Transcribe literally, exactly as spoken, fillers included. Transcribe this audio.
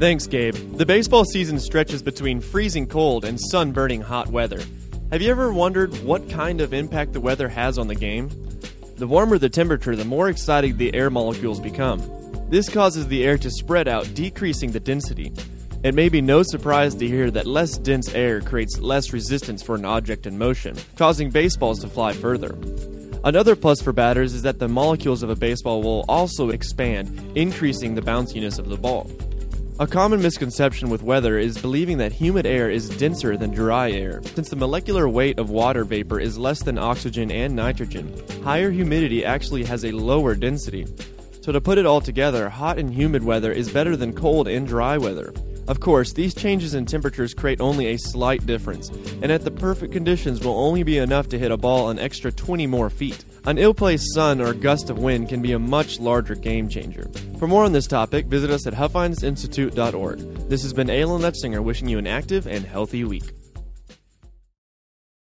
Thanks, Gabe. The baseball season stretches between freezing cold and sun-burning hot weather. Have you ever wondered what kind of impact the weather has on the game? The warmer the temperature, the more exciting the air molecules become. This causes the air to spread out, decreasing the density. It may be no surprise to hear that less dense air creates less resistance for an object in motion, causing baseballs to fly further. Another plus for batters is that the molecules of a baseball will also expand, increasing the bounciness of the ball. A common misconception with weather is believing that humid air is denser than dry air. Since the molecular weight of water vapor is less than oxygen and nitrogen, higher humidity actually has a lower density. So to put it all together, hot and humid weather is better than cold and dry weather. Of course, these changes in temperatures create only a slight difference, and at the perfect conditions will only be enough to hit a ball an extra twenty more feet. An ill-placed sun or gust of wind can be a much larger game changer. For more on this topic, visit us at huffines institute dot org. This has been Alan Letzinger wishing you an active and healthy week.